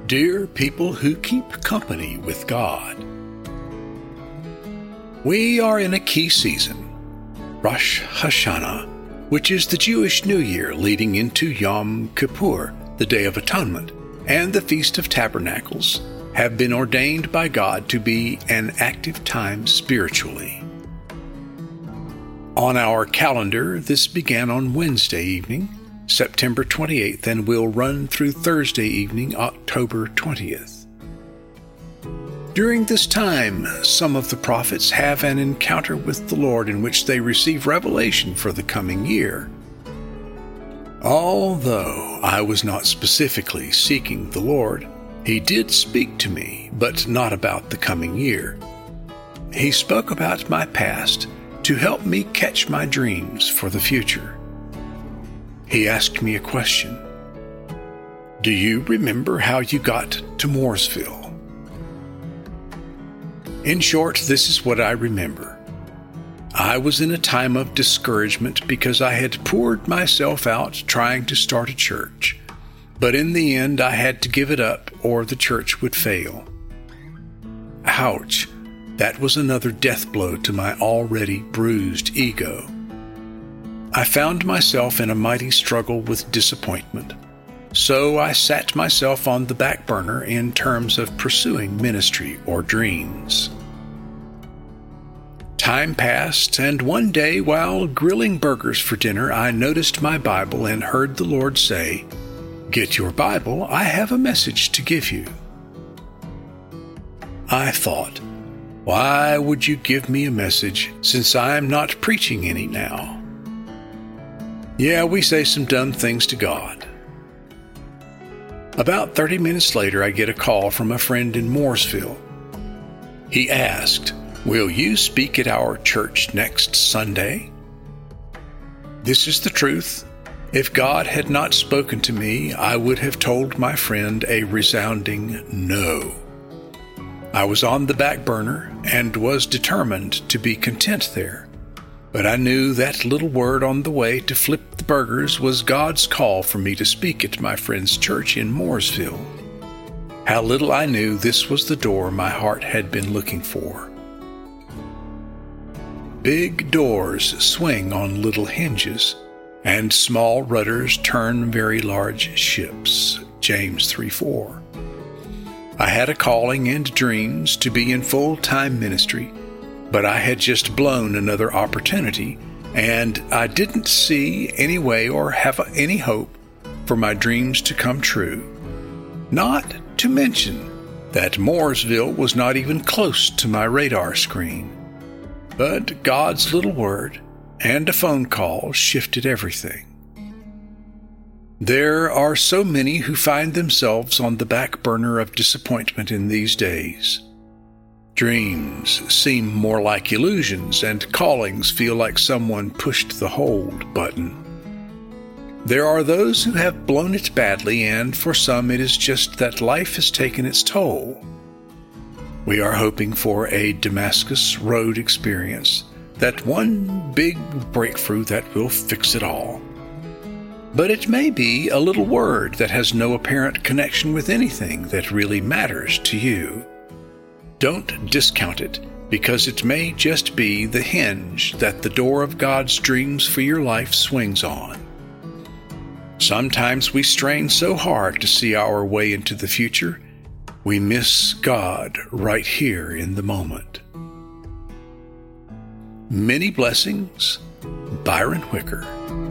Dear people who keep company with God, we are in a key season, Rosh Hashanah, which is the Jewish New Year leading into Yom Kippur, the Day of Atonement, and the Feast of Tabernacles have been ordained by God to be an active time spiritually. On our calendar, this began on Wednesday evening, September 28th, and will run through Thursday evening, October 20th. During this time, some of the prophets have an encounter with the Lord in which they receive revelation for the coming year. Although I was not specifically seeking the Lord, He did speak to me, but not about the coming year. He spoke about my past to help me catch my dreams for the future. He asked me a question. Do you remember how you got to Mooresville? In short, this is what I remember. I was in a time of discouragement because I had poured myself out trying to start a church, but in the end I had to give it up or the church would fail. Ouch! That was another death blow to my already bruised ego. I found myself in a mighty struggle with disappointment, so I sat myself on the back burner in terms of pursuing ministry or dreams. Time passed, and one day while grilling burgers for dinner, I noticed my Bible and heard the Lord say, "Get your Bible, I have a message to give you." I thought, why would you give me a message since I am not preaching any now? Yeah, we say some dumb things to God. About 30 minutes later, I get a call from a friend in Mooresville. He asked, "Will you speak at our church next Sunday?" This is the truth. If God had not spoken to me, I would have told my friend a resounding no. I was on the back burner and was determined to be content there. But I knew that little word on the way to flip the burgers was God's call for me to speak at my friend's church in Mooresville. How little I knew this was the door my heart had been looking for. Big doors swing on little hinges, and small rudders turn very large ships. James 3:4. I had a calling and dreams to be in full-time ministry, but I had just blown another opportunity, and I didn't see any way or have any hope for my dreams to come true. Not to mention that Mooresville was not even close to my radar screen. But God's little word and a phone call shifted everything. There are so many who find themselves on the back burner of disappointment in these days. Dreams seem more like illusions, and callings feel like someone pushed the hold button. There are those who have blown it badly, and for some it is just that life has taken its toll. We are hoping for a Damascus Road experience, that one big breakthrough that will fix it all. But it may be a little word that has no apparent connection with anything that really matters to you. Don't discount it, because it may just be the hinge that the door of God's dreams for your life swings on. Sometimes we strain so hard to see our way into the future, we miss God right here in the moment. Many blessings, Byron Wicker.